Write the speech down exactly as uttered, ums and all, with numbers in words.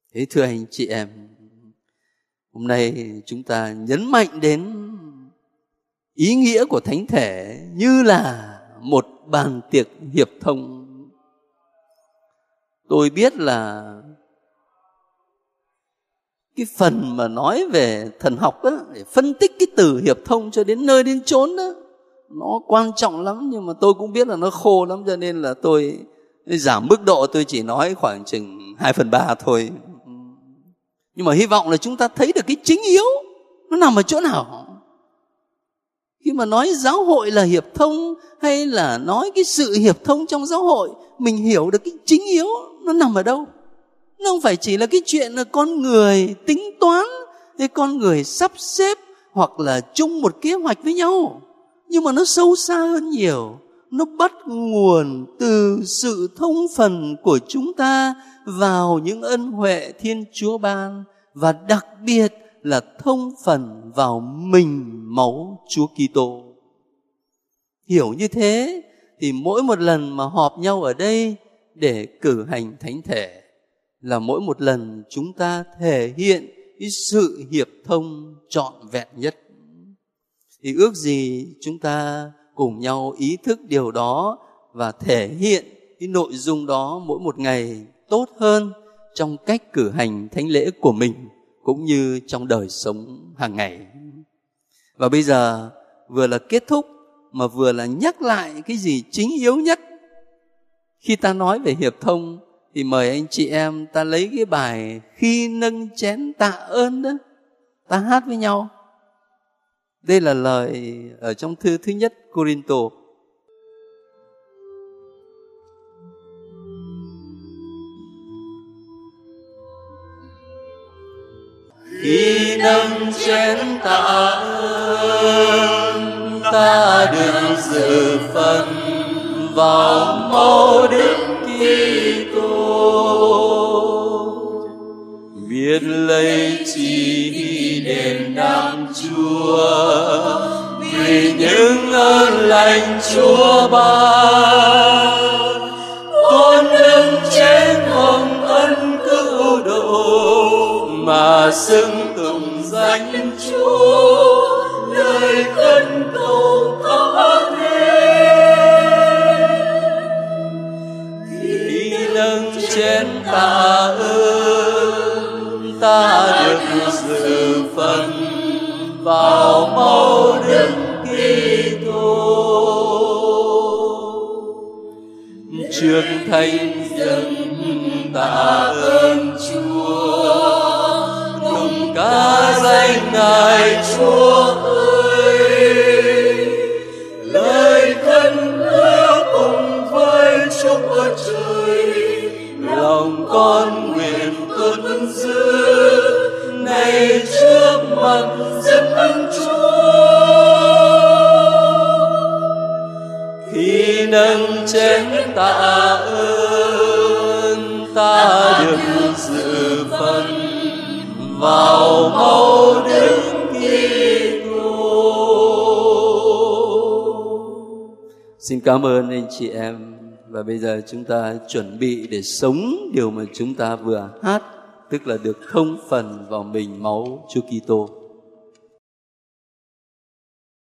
Thế thưa anh chị em, hôm nay chúng ta nhấn mạnh đến ý nghĩa của thánh thể như là một bàn tiệc hiệp thông. Tôi biết là cái phần mà nói về thần học đó, để phân tích cái từ hiệp thông cho đến nơi đến chốn đó, nó quan trọng lắm, nhưng mà tôi cũng biết là nó khô lắm, cho nên là tôi giảm mức độ, tôi chỉ nói khoảng chừng hai phần ba thôi. Nhưng mà hy vọng là chúng ta thấy được cái chính yếu nó nằm ở chỗ nào. Khi mà nói giáo hội là hiệp thông, hay là nói cái sự hiệp thông trong giáo hội, mình hiểu được cái chính yếu nó nằm ở đâu. Nó không phải chỉ là cái chuyện là con người tính toán, hay con người sắp xếp, hoặc là chung một kế hoạch với nhau. Nhưng mà nó sâu xa hơn nhiều. Nó bắt nguồn từ sự thông phần của chúng ta vào những ân huệ Thiên Chúa ban, và đặc biệt là thông phần vào mình máu Chúa Kitô. Hiểu như thế thì mỗi một lần mà họp nhau ở đây để cử hành thánh thể là mỗi một lần chúng ta thể hiện cái sự hiệp thông trọn vẹn nhất. Thì ước gì chúng ta cùng nhau ý thức điều đó và thể hiện cái nội dung đó mỗi một ngày tốt hơn trong cách cử hành thánh lễ của mình, cũng như trong đời sống hàng ngày. Và bây giờ vừa là kết thúc mà vừa là nhắc lại cái gì chính yếu nhất. Khi ta nói về hiệp thông thì mời anh chị em ta lấy cái bài Khi nâng chén tạ ơn đó, ta hát với nhau. Đây là lời ở trong thư thứ nhất Cô-rinh-tô. Khi nâng chén tạ ơn, ta được dự phần vào máu Đức Kitô. Biết lấy chi đền đáp Chúa, vì những ơn lành Chúa ban. Con nâng chén hồng ân cứu độ, mà xưng tụng danh Chúa, lời khấn cầu có thêm. Khi nâng chén tạ ơn, ta được dự phần vào máu Đức Kitô. Trước thánh dân tạ ơn Chúa, cùng ca danh Ngài Chúa ơi. Lời khấn hứa cùng với Chúa Trời, lòng con nguyện tuân giữ này trước mặt dân Chúa. Khi nâng chén tạ ơn, ta được dự phần vào máu Đức Kitô. Xin cảm ơn anh chị em. Và bây giờ chúng ta chuẩn bị để sống điều mà chúng ta vừa hát, tức là được thông phần vào mình máu Chúa Kitô.